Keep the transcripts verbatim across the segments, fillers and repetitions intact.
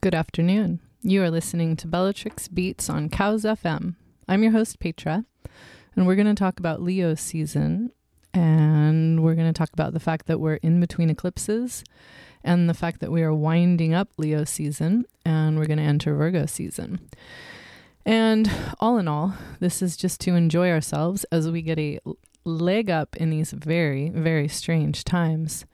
Good afternoon. You are listening to Bellatrix Beats on Cows F M. I'm your host, Petra, and we're going to talk about Leo season, and we're going to talk about the fact that we're in between eclipses, and the fact that we are winding up Leo season, and we're going to enter Virgo season. And all in all, this is just to enjoy ourselves as we get a leg up in these very, very strange times.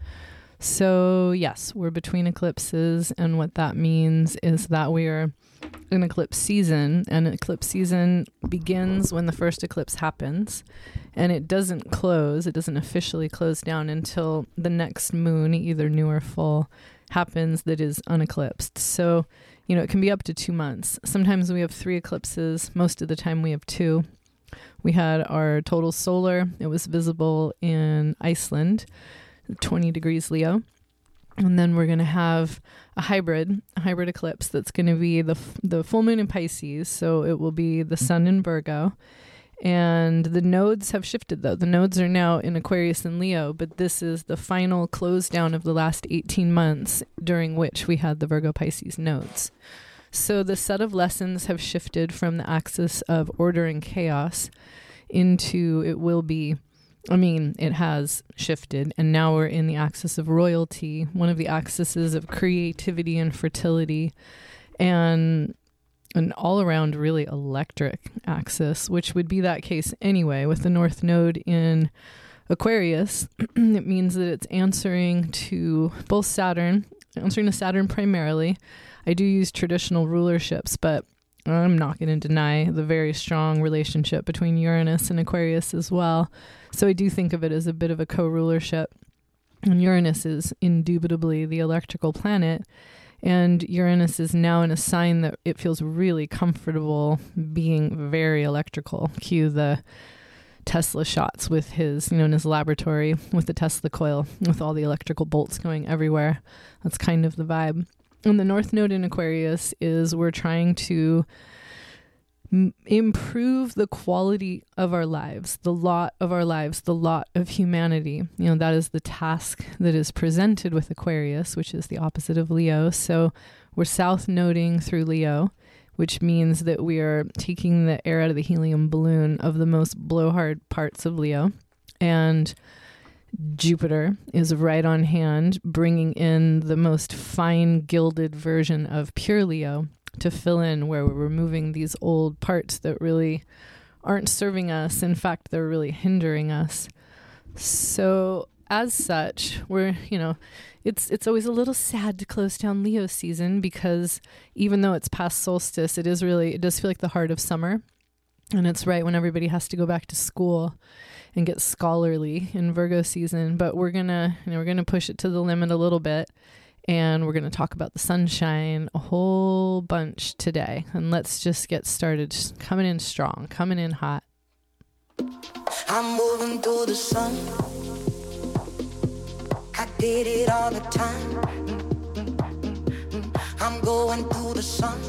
So yes, we're between eclipses, and what that means is that we are in eclipse season, and eclipse season begins when the first eclipse happens, and it doesn't close, it doesn't officially close down until the next moon, either new or full, happens that is uneclipsed. So, you know, it can be up to two months. Sometimes we have three eclipses, most of the time we have two. We had our total solar, it was visible in Iceland, twenty degrees Leo. And then we're going to have a hybrid, a hybrid eclipse that's going to be the the full moon in Pisces. So it will be the sun in Virgo. And the nodes have shifted though. The nodes are now in Aquarius and Leo, but this is the final close down of the last eighteen months during which we had the Virgo Pisces nodes. So the set of lessons have shifted from the axis of order and chaos into it will be I mean, it has shifted, and now we're in the axis of royalty, one of the axes of creativity and fertility, and an all-around really electric axis, which would be that case anyway. With the North Node in Aquarius, it means that it's answering to both Saturn, answering to Saturn primarily. I do use traditional rulerships, but I'm not going to deny the very strong relationship between Uranus and Aquarius as well. So I do think of it as a bit of a co-rulership. And Uranus is indubitably the electrical planet. And Uranus is now in a sign that it feels really comfortable being very electrical. Cue the Tesla shots with his, you know, in his laboratory with the Tesla coil, with all the electrical bolts going everywhere. That's kind of the vibe. And the North Node in Aquarius is we're trying to m- improve the quality of our lives, the lot of our lives, the lot of humanity. You know, that is the task that is presented with Aquarius, which is the opposite of Leo. So we're south noding through Leo, which means that we are taking the air out of the helium balloon of the most blowhard parts of Leo. And Jupiter is right on hand, bringing in the most fine gilded version of pure Leo to fill in where we're removing these old parts that really aren't serving us. In fact, they're really hindering us. So as such, we're, you know, it's it's always a little sad to close down Leo season because even though it's past solstice, it is really, it does feel like the heart of summer. And it's right when everybody has to go back to school and get scholarly in Virgo season. But we're gonna, you know, we're gonna push it to the limit a little bit, and we're gonna talk about the sunshine a whole bunch today. And let's just get started. Just coming in strong, coming in hot. I'm moving through the sun. I did it all the time. I'm going through the sun.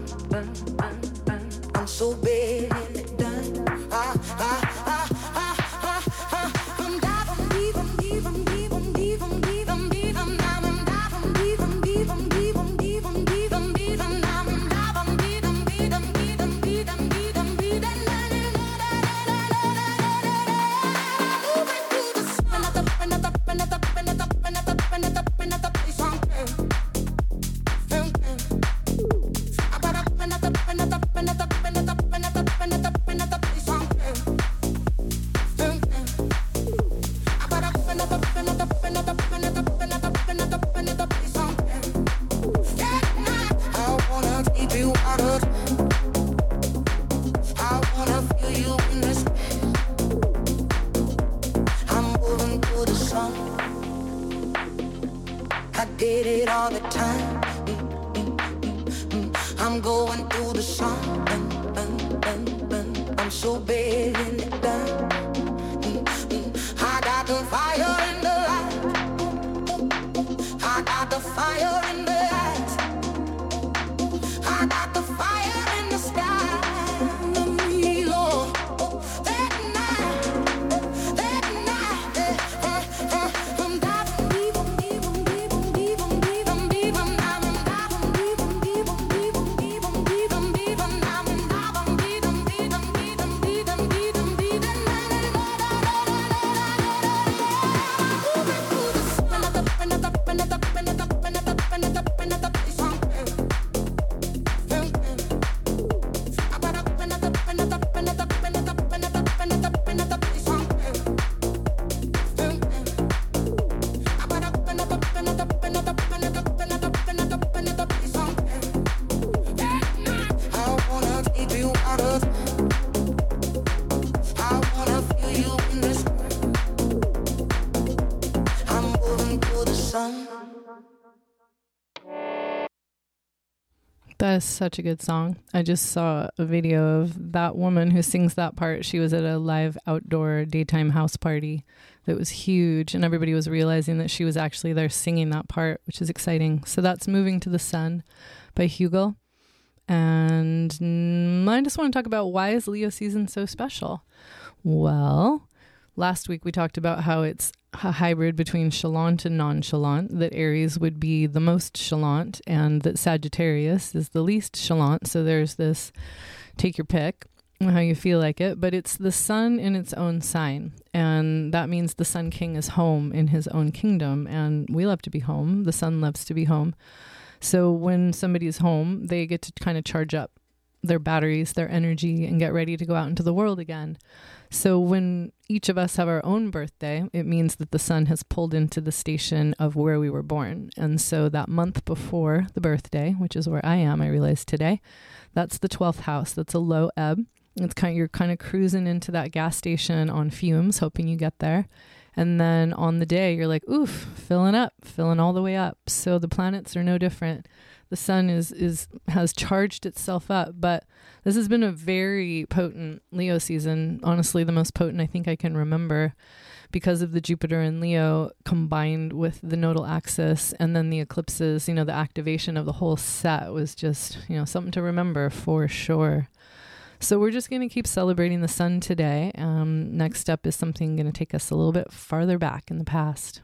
I'm so big and it done. I, I, I, I, I, I, I'm diving deep, I'm deep, I'm deep, I'm deep, I'm deep, I'm deep, I'm diving, diving deep, I'm deep, I'm deep, I'm deep, I'm deep, I'm deep, I'm diving, diving deep, I'm deep, I'm deep, I'm deep, I'm deep, I'm deep, and moving through the sun. Up and up, up and up, up and up, up and up, up and up, up and up, place on earth. I got up and up, up and up, up and up, up and up, up and up, up and up, up and up, place on earth. I got up and up, up and up, up and up, up and up, up and up, up and up, up and up, place on earth. Yeah, I wanna keep you out of. I wanna feel you in this. I'm moving through the sun. I did it all the time. I'm going through the sun. I'm so big in it done. I got the fire in the light. I got the fire in the eyes. I got the fire in the sky. Me, Lord. That night, that night, uh, uh, I'm diving deep, I'm deep, I'm deep, I'm deep, I'm deep, I'm deep, I'm diving deep, I'm deep. sun. That is such a good song. I just saw a video of that woman who sings that part. She was at a live outdoor daytime house party that was huge, and everybody was realizing that she was actually there singing that part, which is exciting. So that's Moving to the Sun by Hugel. And mm, I just want to talk about, why is Leo season so special? Well, last week we talked about how it's a hybrid between chalant and nonchalant, that Aries would be the most chalant and that Sagittarius is the least chalant. So there's this, take your pick, how you feel like it, but it's the sun in its own sign. And that means the Sun King is home in his own kingdom. And we love to be home. The sun loves to be home. So when somebody's home, they get to kind of charge up their batteries, their energy, and get ready to go out into the world again. So when each of us have our own birthday, it means that the sun has pulled into the station of where we were born. And so that month before the birthday, which is where I am, I realized today, that's the twelfth house. That's a low ebb. It's kind of, you're kind of cruising into that gas station on fumes, hoping you get there. And then on the day, you're like, oof, filling up, filling all the way up. So the planets are no different. The sun is is has charged itself up. But this has been a very potent Leo season. Honestly, the most potent I think I can remember, because of the Jupiter in Leo combined with the nodal axis and then the eclipses. You know, the activation of the whole set was just, you know, something to remember for sure. So we're just going to keep celebrating the sun today. Um, next up is something going to take us a little bit farther back in the past.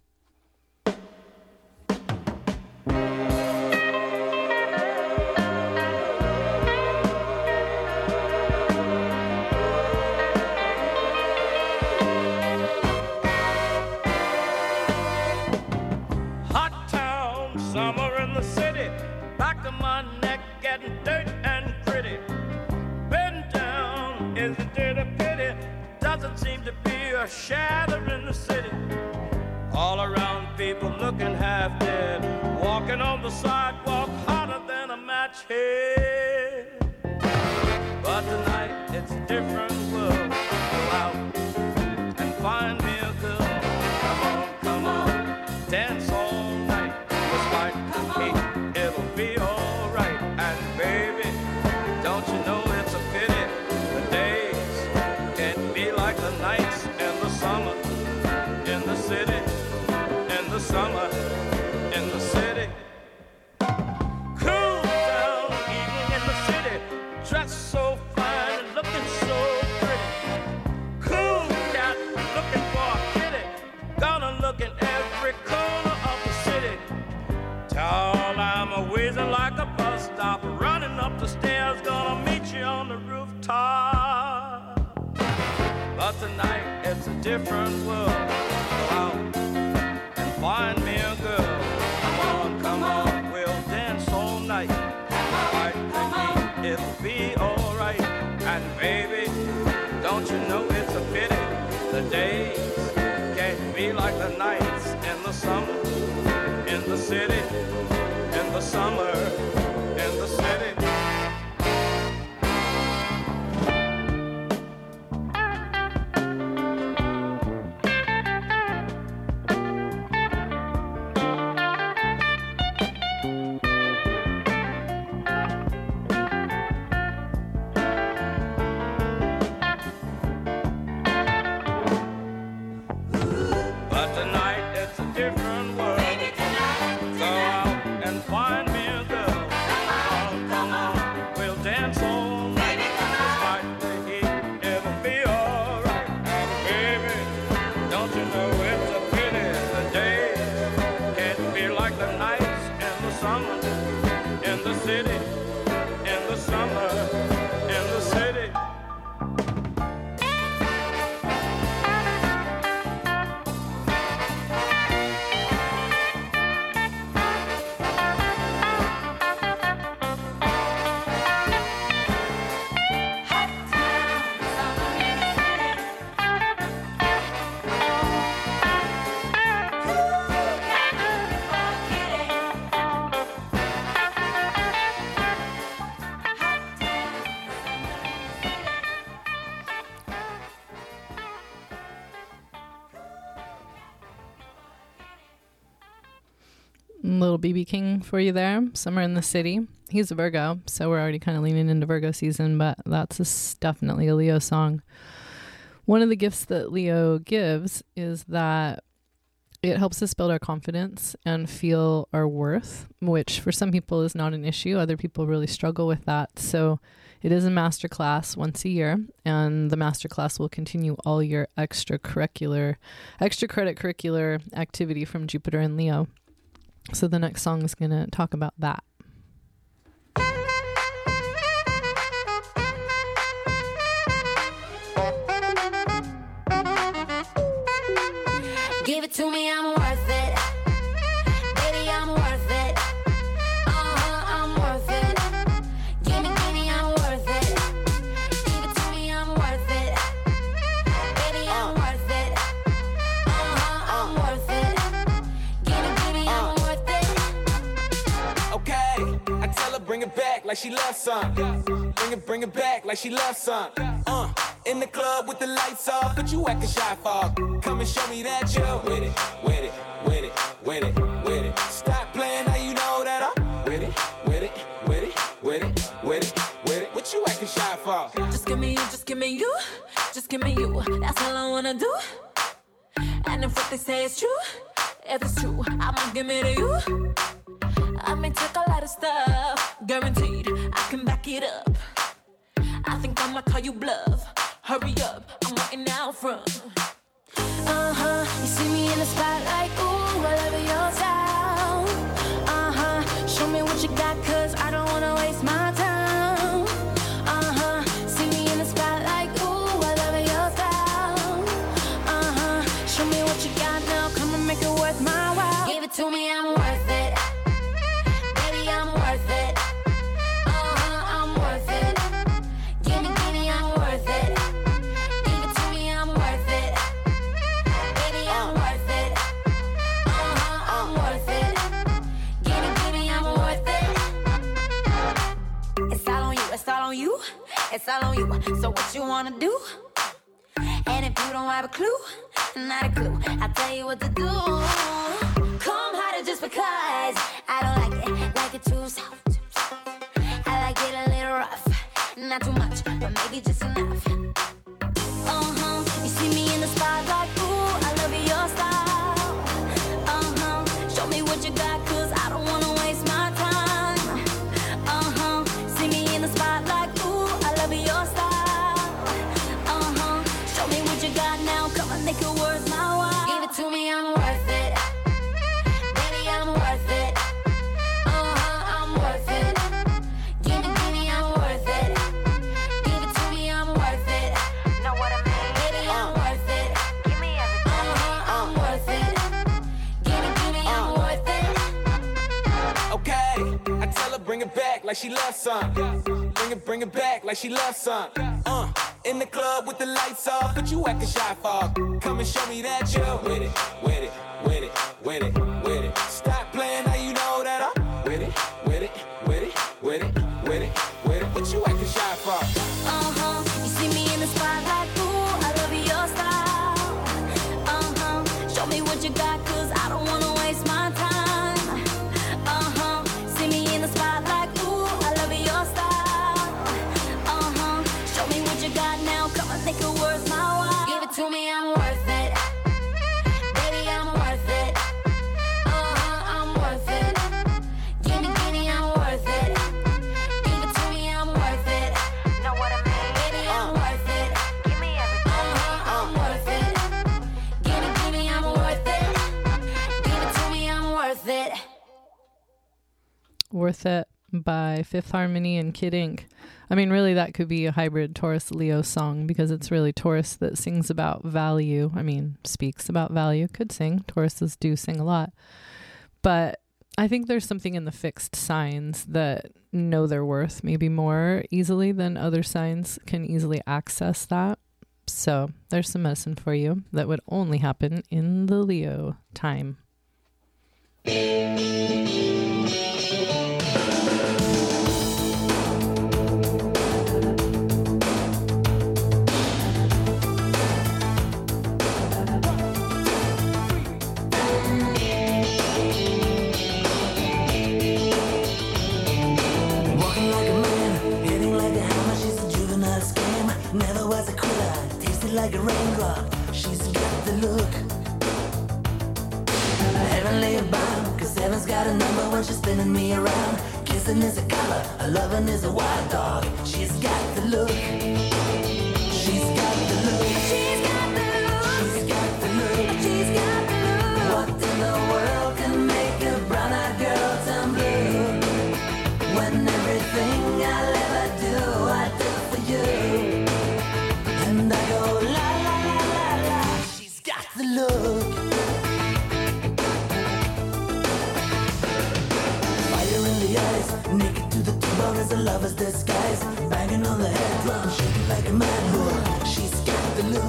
Hot town, summer in the city, back of my neck getting dirt and gritty. Bend down, isn't it a pity? Doesn't seem to be a shadow in the city. All around people looking half dead, walking on the sidewalk hotter than a match head. But tonight it's a different world. Go out and find me a girl. Come on, come on, dance all night. Despite the heat, it'll be alright. And baby, don't you know it's a pity the days can't be like the nights in the summer in the city, in the summer in the city. Cool down evening in the city, dressed so fine and looking so pretty. Cool cat looking for a kitty, gonna look in every corner of the city. Tall, I'm a whizzing like a bus stop, running up the stairs, gonna meet you on the rooftop. But tonight it's a different world. Go out and find me a girl. Come on, come on, we'll dance all night. Fight the heat, it'll be alright. And baby, don't you know it's a pity the days can't be like the nights in the summer, in the city, in the summer, in the city. But tonight it's a different world. Go out and find me a Little B B King for you there. Summer in the City. He's a Virgo, so we're already kind of leaning into Virgo season, but that's a, definitely a Leo song. One of the gifts that Leo gives is that it helps us build our confidence and feel our worth, which for some people is not an issue. Other people really struggle with that. So it is a masterclass once a year, and the masterclass will continue all your extracurricular, extra credit curricular activity from Jupiter and Leo. So the next song is going to talk about that. Give it to me, I'm worth it. Baby, I'm worth it. Uh-huh, I'm worth it. Give me, give me, I'm worth it. Give it to me, I'm worth it. Baby, I'm worth it. Uh-huh, I'm worth it. Give me, give me, I'm worth it. Okay, I tell her bring it back like she loves some. Bring it, bring it back like she loves some. Uh. In the club with the lights off, but you acting shy for. Come and show me that you're with it, with it, with it, with it, with it. Stop playing, now you know that I'm with it, with it, with it, with it, with it, with it. What you acting shy for? Just give me you, just give me you, just give me you. That's all I wanna do. And if what they say is true, if it's true, I'ma give it to you. I may take a lot of stuff, guaranteed I can back it up. I think I'ma call you bluff. Hurry up, I'm waiting out front. Uh-huh, you see me in the spotlight, ooh, I love your style. Uh-huh, show me what you got, cause I don't wanna waste my time. Uh-huh, see me in the spotlight, ooh, I love your style. Uh-huh, show me what you got now, come and make it worth my while. Give it to me, I'm worth it. Baby, I'm worth it. Uh-huh, I'm worth it. Give me, give me, I'm worth it. You, it's all on you, so what you wanna do? And if you don't have a clue, not a clue, I'll tell you what to do. Come harder just because I don't like it, like it too soft. I like it a little rough, not too much, but maybe just enough. Uh-huh, you see me in the spotlight, ooh, I love your style. Uh-huh, show me what you got, cause I don't wanna waste my time. Uh-huh, see me in the spotlight, your style. Uh-huh, show me what you got now, come and make it worth my while. Give it to me, I'm worth it. Baby, I'm worth it. Uh-huh, I'm worth it. Give me, give me, I'm worth it. Give it to me, I'm worth it. Know what I mean? Baby, I'm uh. worth it. Give me everything. Uh-huh, I'm uh. worth it. Give me, give me, uh. I'm worth it. Okay, I tell her bring it back like she loves some. Bring it, bring it back like she loves some. Uh, in the club with the lights off, but you acting shy for. Come and show me that you're with it, with it, with it, with it, with it. Stop playing, now you know that I'm with it, with it, with it, with it, with it, with it. What you acting shy for? Uh-huh, you see me in the spotlight, ooh, I love your style. Uh-huh, show me what you got, cause I don't wanna waste my time. Uh-huh, see me in the spotlight, ooh, I love your style. Uh-huh, show me what you got now, come and make it worth my while. Give it to me, I'm worth it. Baby, I'm worth it. Uh-huh, I'm worth it. Give me, give me, I'm worth it. Give it to me, I'm worth it. Know what I mean? Baby, I'm uh. worth it. Give me everything. Uh-huh, I'm uh. worth it. Give me, give me, I'm worth it. Give it to me, I'm worth it. Worth It by Fifth Harmony and Kid Ink. I mean, really, that could be a hybrid Taurus-Leo song because it's really Taurus that sings about value. I mean, speaks about value. Could sing. Tauruses do sing a lot. But I think there's something in the fixed signs that know their worth maybe more easily than other signs can easily access that. So there's some medicine for you that would only happen in the Leo time. Women's got a number when she's spinning me around. Kissing is a color, a loving is a wild dog. She's got the look. She's got the look. She's got the look. She's got the look. She's got the look. What in the world can make a brown-eyed girl turn blue? When everything I'll ever do, I do for you. And I go la la la la la. She's got the look. Fire in the eyes, naked to the T-bone as a lover's disguise. Banging on the head drum, shaking like a mad bull. She's got the look.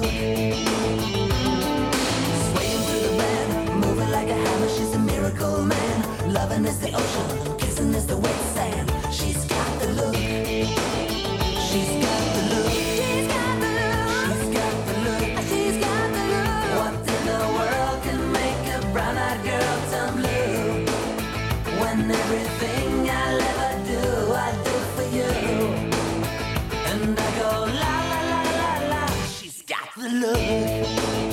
Swaying through the band, moving like a hammer. She's a miracle man. Loving is the ocean, kissing is the wet sand. She's got the look. She's got the look. She's got the look. She's got the look. She's got the look. What in the world can make a brown-eyed girl turn blue? When everything I'll ever do, I do for you. And I go la la la la la. She's got the look.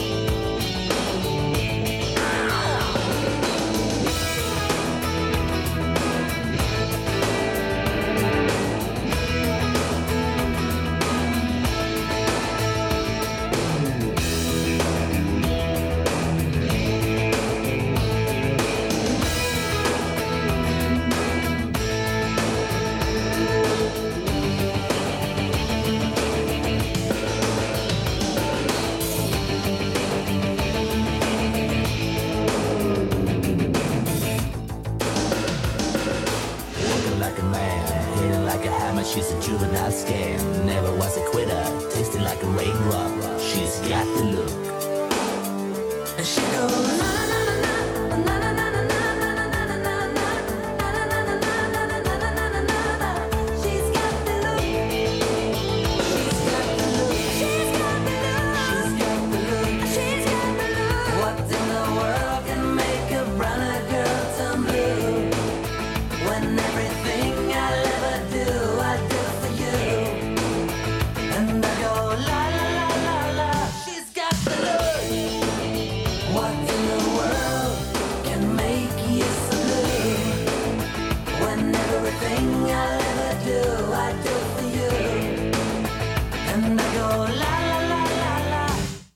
She's a juvenile scam, never was a quitter, tasting like a raindrop. She's got the look. And she goes na na na na na na na na na na na na na. She's got the look. She's got the look. She's got the look. She's got the look. What in the world can make a brown-eyed girl turn blue? When everything I'll ever do, I do for you. And I go la la la la la. She's got the look. What in the world can make you so blue? When everything I'll ever do, I do for you. And I go la la la la la.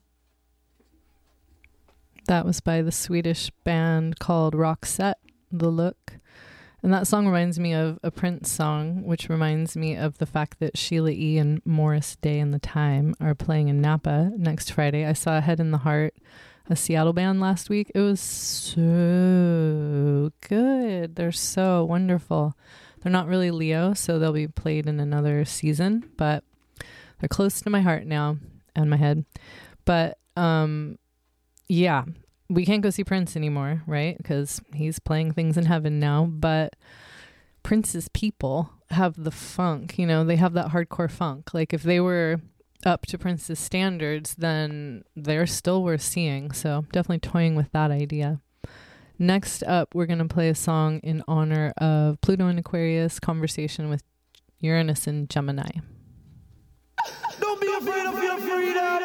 That was by the Swedish band called Roxette, The Look. And that song reminds me of a Prince song, which reminds me of the fact that Sheila E. and Morris Day and the Time are playing in Napa next Friday. I saw Head in the Heart, a Seattle band, last week. It was so good. They're so wonderful. They're not really Leo, so they'll be played in another season, but they're close to my heart now and my head. But um, yeah. We can't go see Prince anymore, right? Because he's playing things in heaven now. But Prince's people have the funk, you know, they have that hardcore funk. Like if they were up to Prince's standards, then they're still worth seeing. So definitely toying with that idea. Next up, we're going to play a song in honor of Pluto and Aquarius, conversation with Uranus and Gemini. Don't be afraid of your freedom.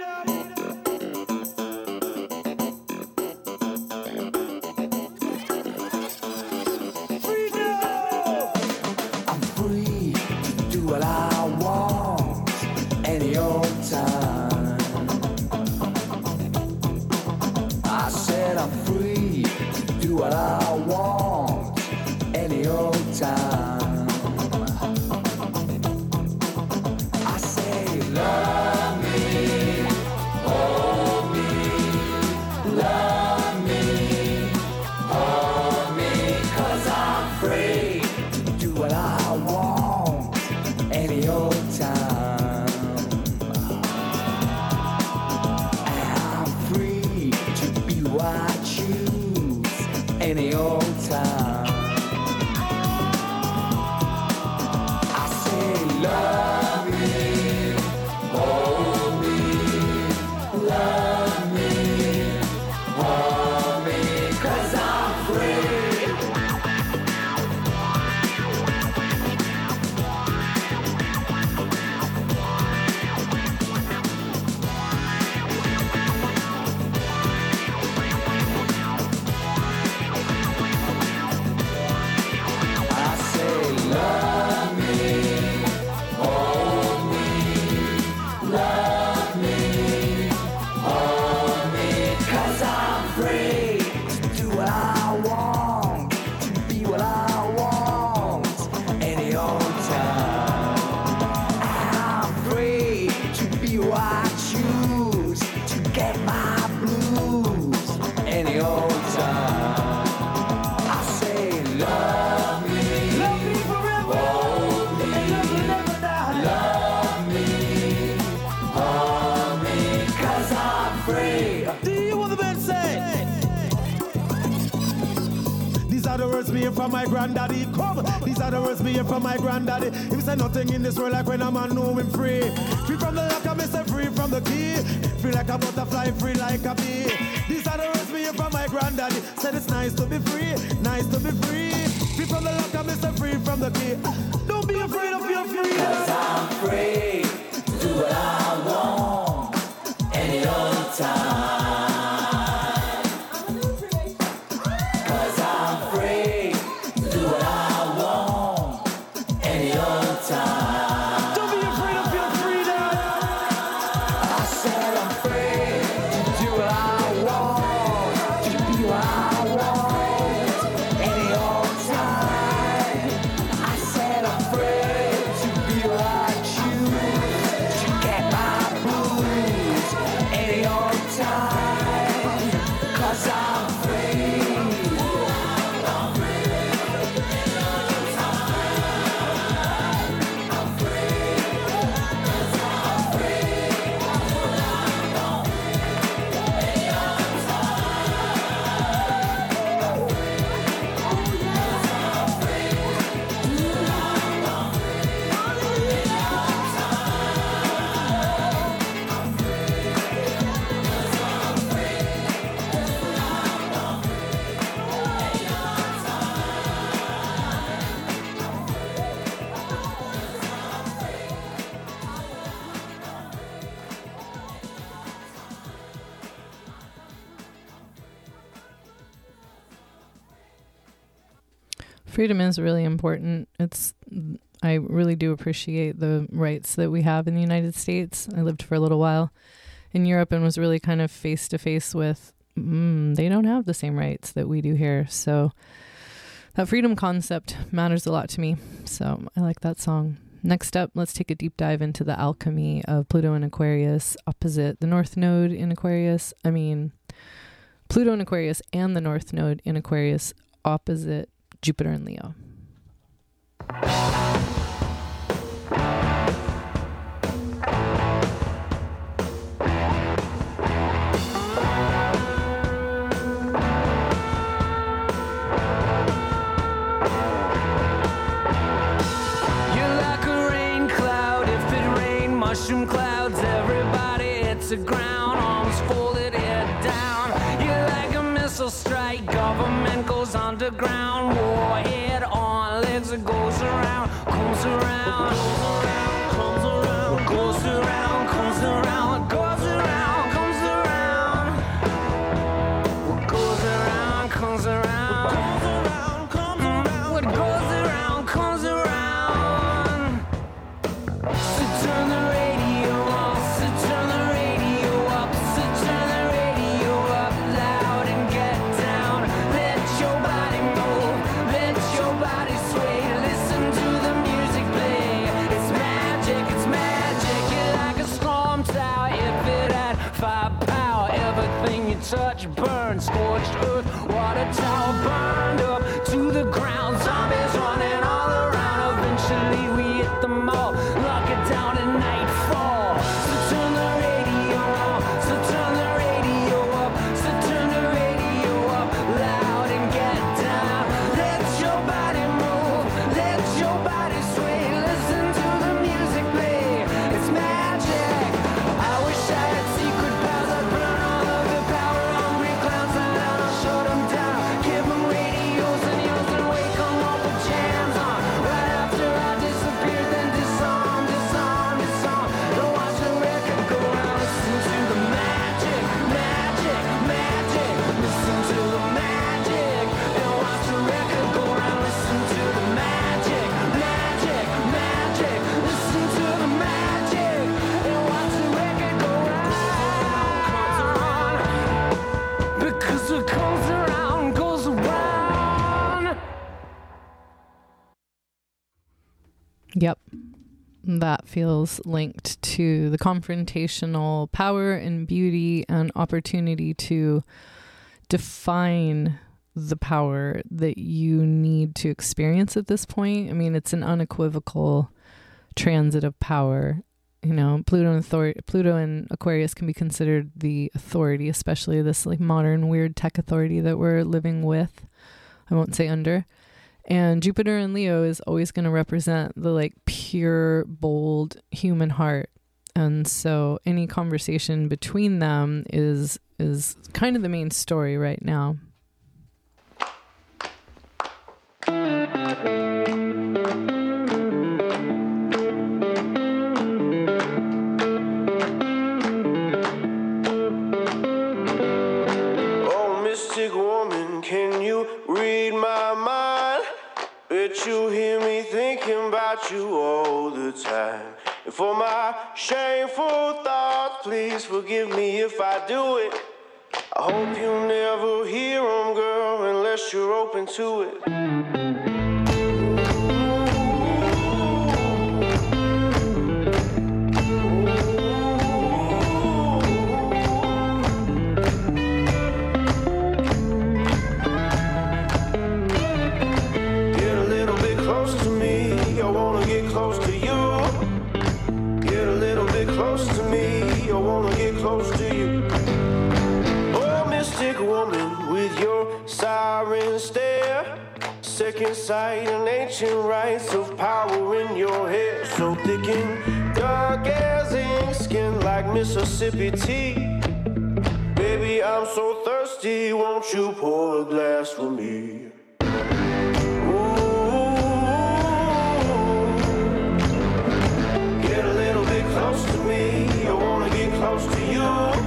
What I want any old time. I said I'm free to do what I want any old time. I say love me, hold me, love me, hold me, 'cause I'm free to do what I want any old time. I'm free to be who I choose any old time. I say love me, hold me, love me, hold me, 'cause I'm free. are the words me hear from my granddaddy. Come, these are the words me hear from my granddaddy. Him say nothing in this world like when a man know him free. Free from the lock, I say free from the key. Free like a butterfly, free like a bee. These are the words me hear from my granddaddy. Said it's nice to be free, nice to be free. Free from the lock, I say free from the key. Don't be afraid of your freedom. Cause I'm free to do what I want any old time. Cause I'm free to do what I want any old time. Don't be afraid of your freedom. I said I'm free to do what I want, to be what I want any old time. I said I'm free to be what I choose, to get my blues any old time. Cause I'm free. Freedom is really important. It's I really do appreciate the rights that we have in the United States. I lived for a little while in Europe and was really kind of face to face with mm, they don't have the same rights that we do here. So that freedom concept matters a lot to me. So I like that song. Next up, let's take a deep dive into the alchemy of Pluto and Aquarius opposite the North Node in Aquarius. I mean, Pluto and Aquarius and the North Node in Aquarius opposite Jupiter and Leo. Mushroom clouds, everybody hits the ground, arms folded, head down. You're like a missile strike, government goes underground. Warhead on legs, it goes around, comes around, comes around, goes around, comes around, goes around, comes around, goes around, comes around, comes around, comes around, what goes around, comes around. So turn the radio off, so turn the radio up, so turn the radio up loud and get down. Let your body move, let your body sway. Listen to the music play. It's magic, it's magic. You're like a storm tower if it had firepower. Everything you touch burns, scorched earth, water tower burned up to the ground. Zombies running all around. Eventually we hit the mall. Lock it down at nightfall. So turn the radio on. So turn the radio up. So turn the radio up loud and get down. Let your body move. Let your body sway. Listen to the music play. It's magic. I wish I had secret powers. I'd burn all of the power. Hungry clowns and down. I'll shut them down. Give them radios and yours and wake them up with jams on. Right after I disappear, then disarm, disarm, disarm. Don't watch the record go round. Listen to the magic, magic, magic. Listen to the magic. And watch the record go round. Listen to the magic, magic, magic. Listen to the magic. And watch the record go round. Because what comes around goes around. Yep. That feels linked to the confrontational power and beauty and opportunity to define the power that you need to experience at this point. I mean, it's an unequivocal transit of power. You know, Pluto and Thor- Pluto and Aquarius can be considered the authority, especially this like modern weird tech authority that we're living with. I won't say under. And Jupiter in Leo is always going to represent the like pure, bold human heart. And so any conversation between them is is kind of the main story right now. Oh, mystic woman, can you read my mind? Bet you hear me thinking about you all the time. And for my shameful thoughts, please forgive me if I do it. I hope you never hear them, girl, unless you're open to it. Get a little bit close to me, I wanna get close to you. Get a little bit close to me, I wanna get close to you. Oh, mystic woman with your siren stare, second sight and ancient rites of power in your hair. So thick and dark as ink, skin like Mississippi tea. Baby, I'm so thirsty, won't you pour a glass for me? Get a little bit close to me, I wanna get close to you.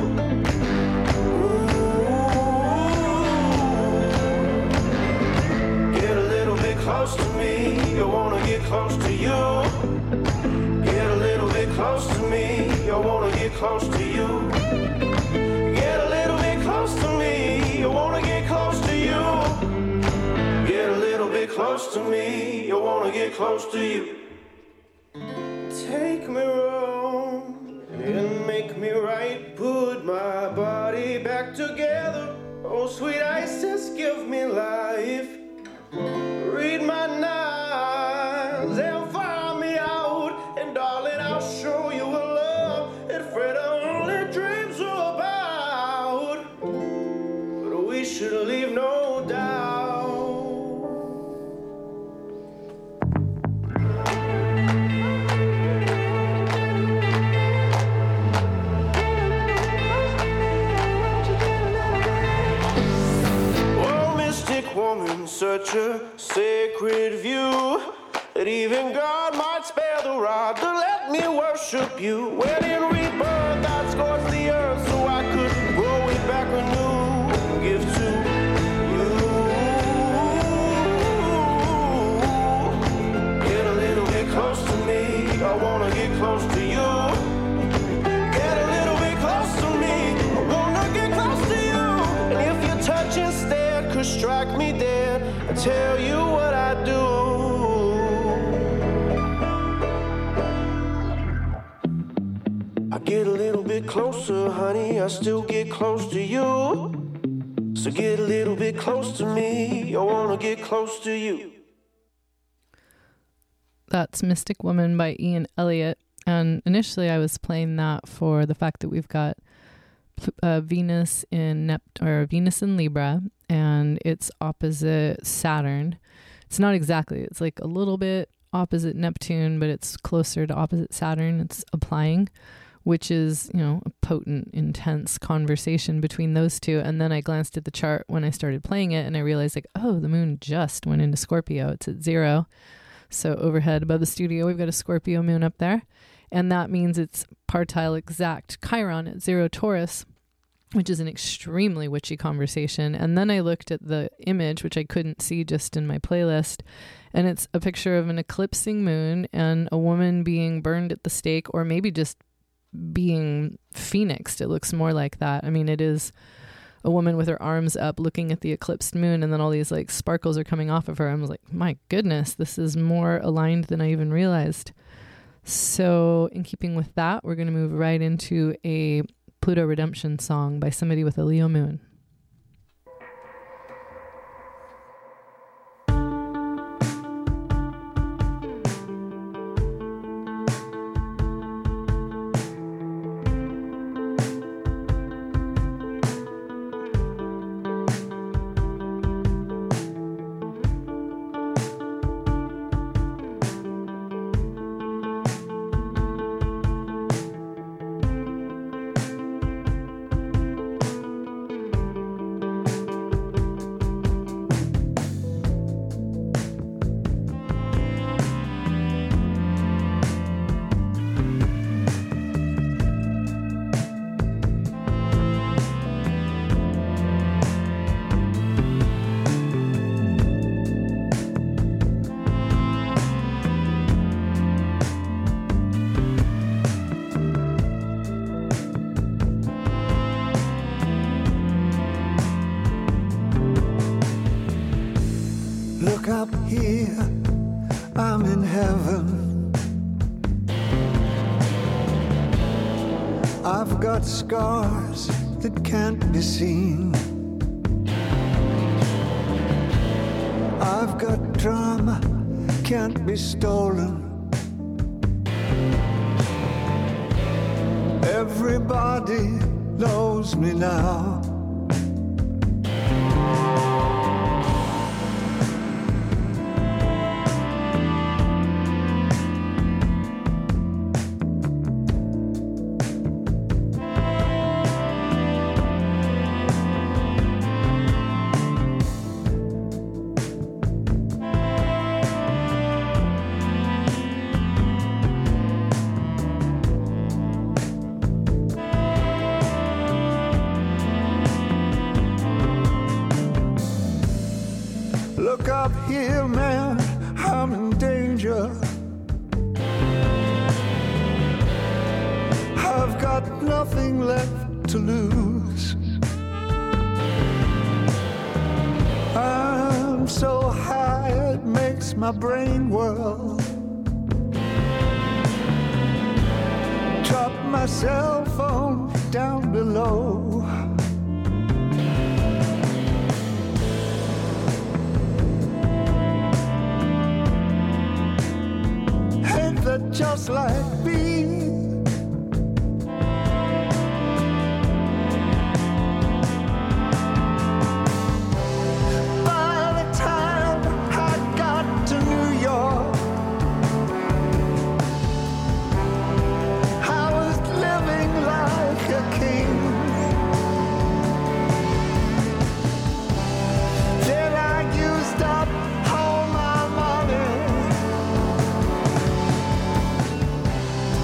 Get a little bit close to me, I wanna get close to you. Get a little bit close to me, I wanna get close to you. Get a little bit close to me, I wanna get close to you. Get a little bit close to me, I wanna get close to you. Take me wrong and make me right. Put my body back together. Oh, sweet Isis, give me life. Read my minds and find me out. And darling, I'll show you a love that Fred only dreams about. But we should leave no doubt. Oh, mystic woman, such a sacred view that even God might spare the rod to let me worship you. When in rebirth I scorched the earth so I could grow it back anew and give to you. Get a little bit close to me, I wanna get close to you. Get a little bit close to me, I wanna get close to you. And if you touch instead could strike me dead, I tell you what I do. I get a little bit closer, honey, I still get close to you. So get a little bit close to me, I wanna get close to you. That's Mystic Woman by Ian Elliott. And initially I was playing that for the fact that we've got uh, Venus in Nept- or Venus in Libra, and it's opposite Saturn. It's not exactly, it's like a little bit opposite Neptune, but it's closer to opposite Saturn. It's applying, which is, you know, a potent, intense conversation between those two. And then I glanced at the chart when I started playing it and I realized like, oh, the moon just went into Scorpio. It's at zero. So overhead above the studio, we've got a Scorpio moon up there. And that means it's partile exact Chiron at zero Taurus, which is an extremely witchy conversation. And then I looked at the image, which I couldn't see just in my playlist, and it's a picture of an eclipsing moon and a woman being burned at the stake, or maybe just being phoenixed. It looks more like that. I mean, it is a woman with her arms up looking at the eclipsed moon, and then all these like sparkles are coming off of her. I was like, my goodness, this is more aligned than I even realized. So in keeping with that, we're going to move right into a Pluto Redemption song by somebody with a Leo moon. Look up here, I'm in heaven. I've got scars that can't be seen. I've got drama, can't be stolen. Everybody knows me now. Look up here, man, I'm in danger. I've got nothing left to lose. I'm so high it makes my brain whirl. Drop my cell phone down below. That just like me. By the time I got to New York, I was living like a king. Then I used up all my money.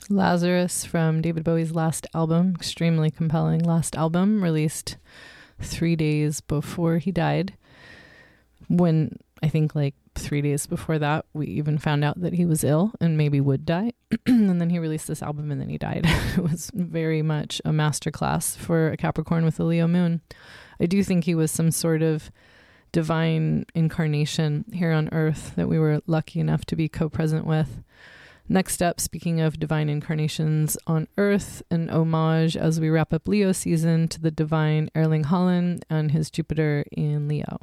Lazarus from David Bowie's last album, extremely compelling last album, released three days before he died. When I think like three days before that, we even found out that he was ill and maybe would die. And then he released this album and then he died. It was very much a masterclass for a Capricorn with a Leo moon. I do think he was some sort of divine incarnation here on Earth that we were lucky enough to be co-present with. Next up, speaking of divine incarnations on Earth, an homage as we wrap up Leo season to the divine Erling Haaland and his Jupiter in Leo.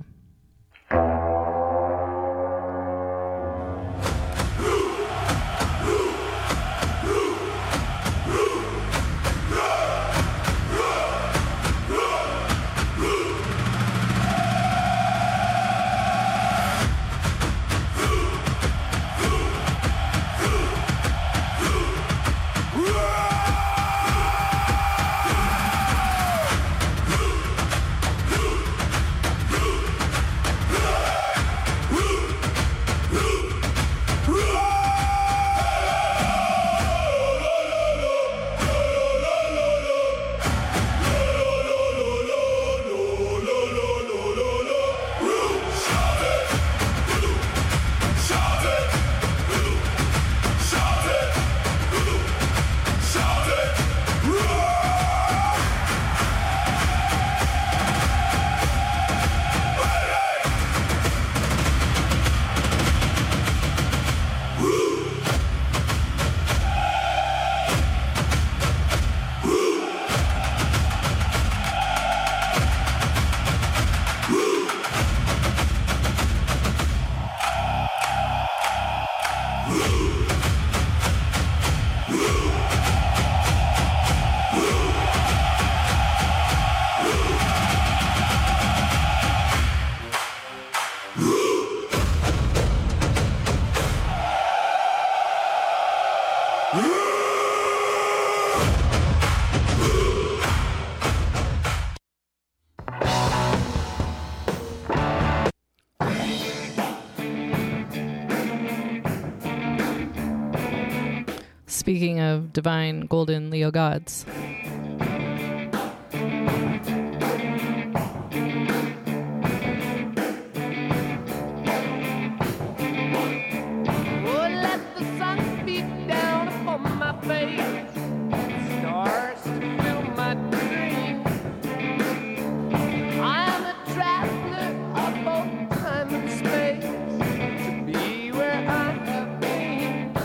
Speaking of divine golden Leo gods. Oh, let the sun beat down upon my face, stars to fill my dreams. I am a traveler of both time and space, to be where I have been.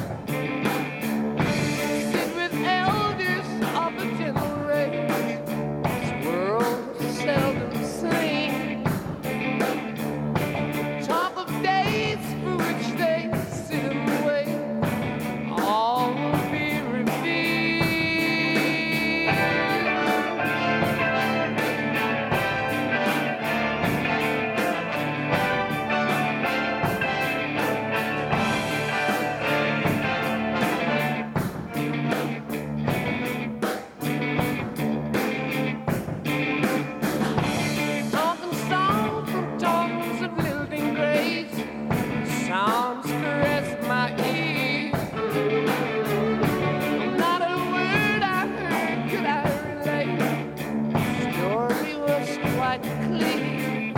Sit with elders of the gentle race, this world is seldom seen. Talk of days for which they sit and wait, all will be revealed. Talking songs and tongues of living grace, sounds caress my ear. Not a word I heard could I relate, the story was quite clear.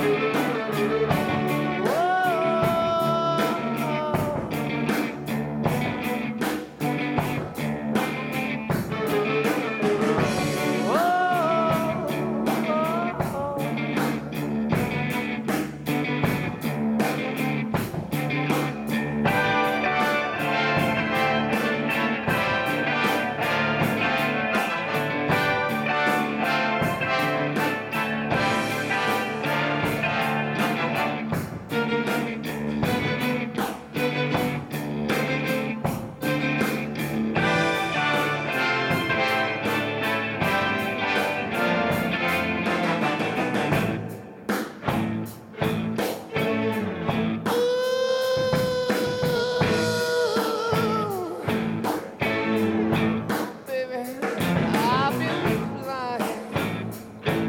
Baby, I've been flying.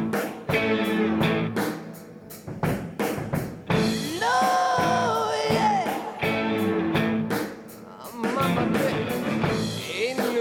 No, yeah. Mama, baby, ain't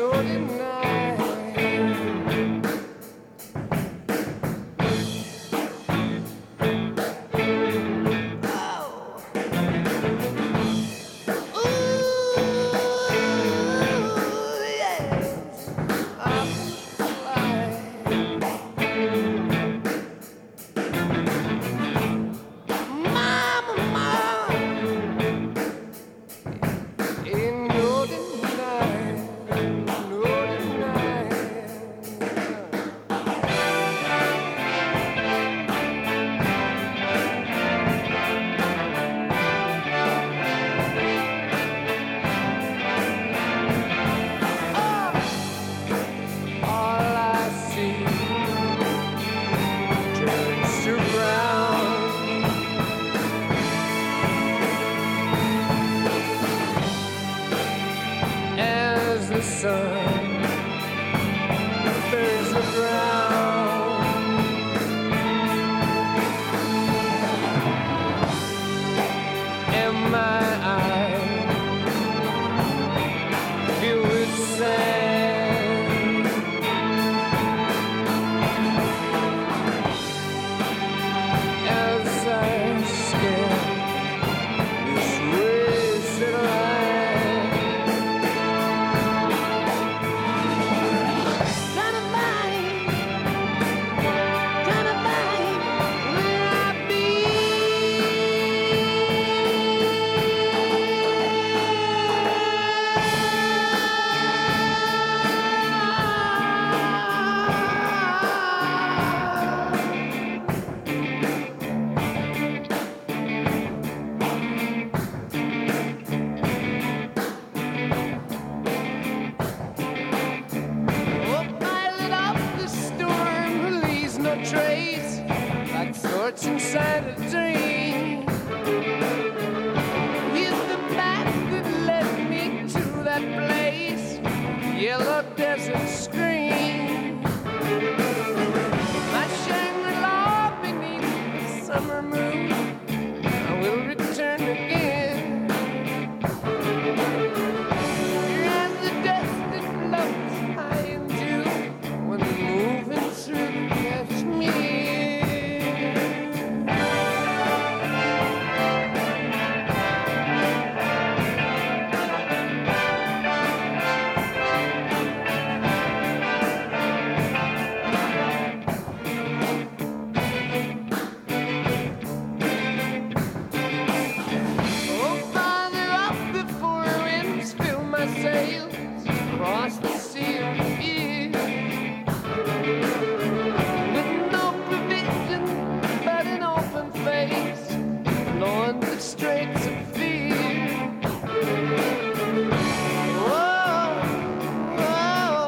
sun. There's the ground. And my eyes filled with sand. As I scan this wasted land, trying to find, trying to find where I Oh, pilot up the storm who leaves no trace, like thoughts inside a dream. He's the path that led me to that place, yellow desert screen. My Shangri-La beneath the summer moon, I will return again. As the dust that floats high into when moving through Kashmir. Oh, farther up before winds fill my sails, across the sea of fear, with no provision but an open face, along the straits of fear. Whoa, whoa.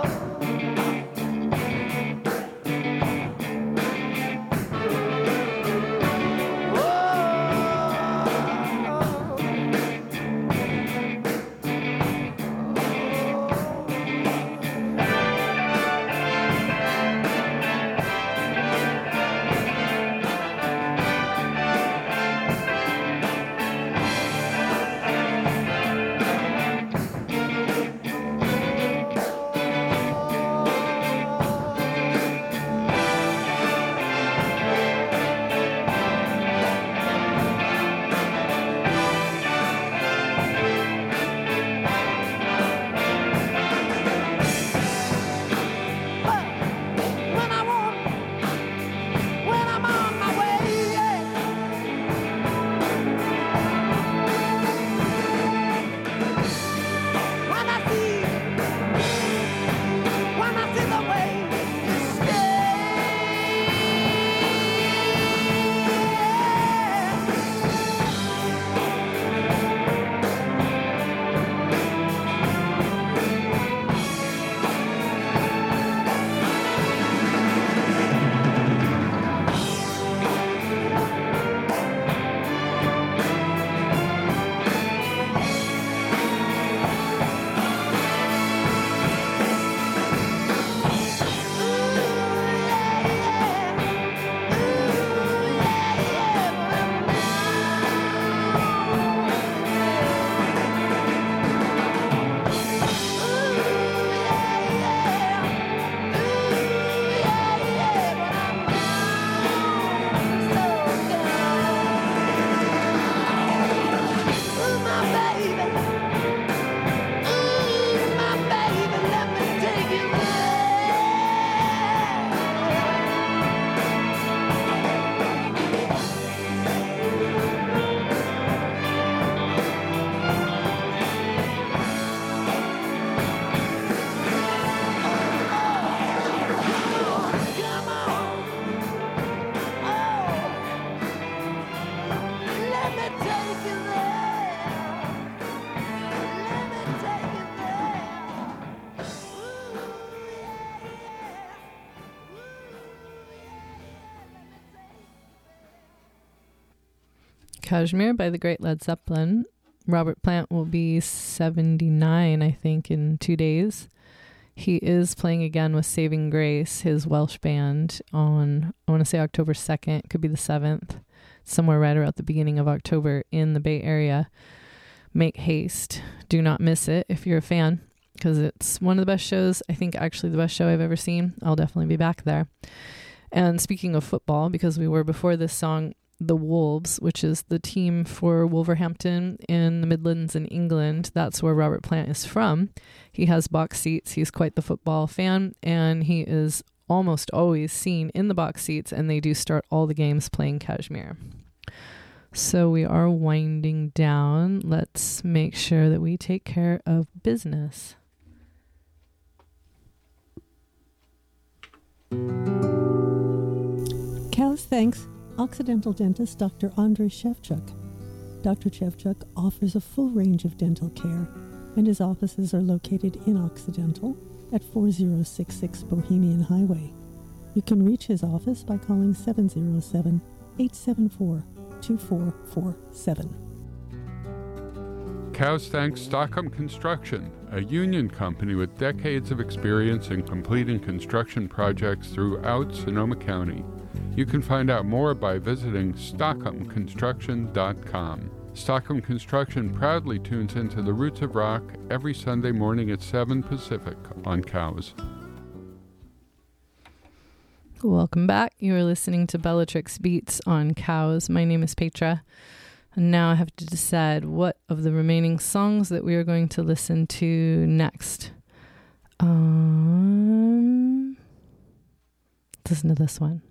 When I want, when I'm on my way, yeah. When I see, when I see the way you Kashmir by the great Led Zeppelin. Robert Plant will be seventy-nine, I think, in two days. He is playing again with Saving Grace, his Welsh band, on, I want to say October second, could be the seventh, somewhere right around the beginning of October in the Bay Area. Make haste. Do not miss it if you're a fan, because it's one of the best shows. I think actually the best show I've ever seen. I'll definitely be back there. And speaking of football, because we were before this song, the Wolves, which is the team for Wolverhampton in the Midlands in England. That's where Robert Plant is from. He has box seats. He's quite the football fan, and he is almost always seen in the box seats, and they do start all the games playing Kashmir. So we are winding down. Let's make sure that we take care of business. Cows thanks Occidental dentist Doctor Andrei Shevchuk. Doctor Shevchuk offers a full range of dental care, and his offices are located in Occidental at four oh six six Bohemian Highway. You can reach his office by calling seven oh seven, eight seven four, two four four seven. Cows thanks Stockholm Construction, a union company with decades of experience in completing construction projects throughout Sonoma County. You can find out more by visiting stockholm construction dot com. Stockholm Construction proudly tunes into the Roots of Rock every Sunday morning at seven Pacific on Cows. Welcome back. You are listening to Bellatrix Beats on Cows. My name is Petra. And now I have to decide what of the remaining songs that we are going to listen to next. Um, listen to this one.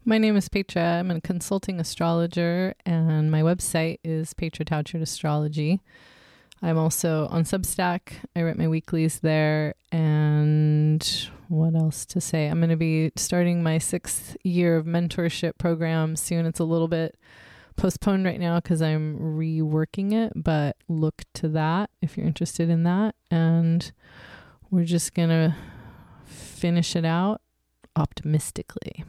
My name is Petra. I'm a consulting astrologer, and my website is Petra Touchard Astrology. I'm also on Substack. I write my weeklies there. And what else to say? I'm going to be starting my sixth year of mentorship program soon. It's a little bit postponed right now because I'm reworking it, but look to that if you're interested in that. And we're just going to finish it out optimistically.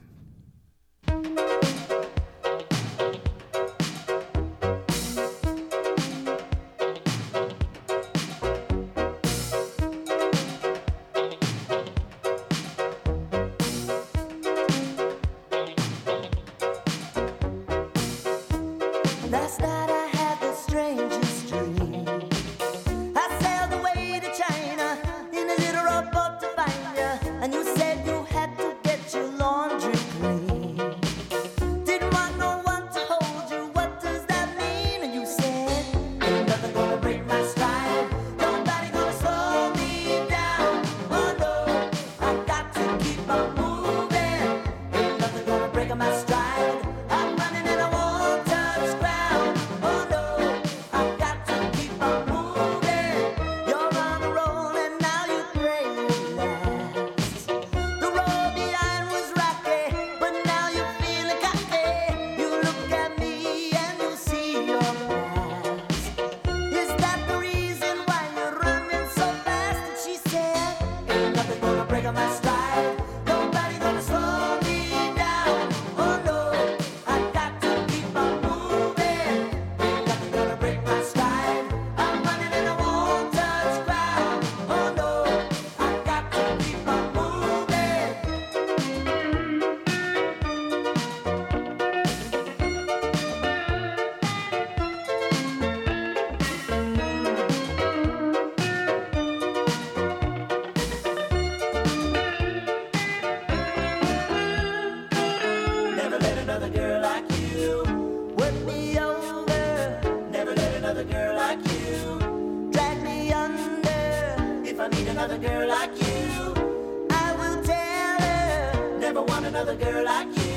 Last night I had the strangest dream. I sailed away to China in a little rowboat to find you, and you said you had to get your laundry clean. Didn't want no one to hold you. What does that mean? And you said, ain't nothing gonna break my stride. Nobody gonna slow me down. Oh no, I got to keep on moving. Ain't nothing gonna break my stride. I'm running and I won't touch ground. Oh no, I got to keep on moving. You're on a roll and now you pray you last. The road behind was rocky, but now you're feeling cocky. You look at me and you see your past. Is that the reason why you're running so fast? And she said, ain't nothing gonna break my stride. Nobody gonna slow me down. Oh no, I got to keep on moving. Ain't nothing gonna break my stride. I'm running and I won't touch ground. Oh no, I got to keep on moving. Never let another girl like you work me over. Never let another girl like you drag me under. If I meet another girl like you, I will tell her. Never want another girl like you.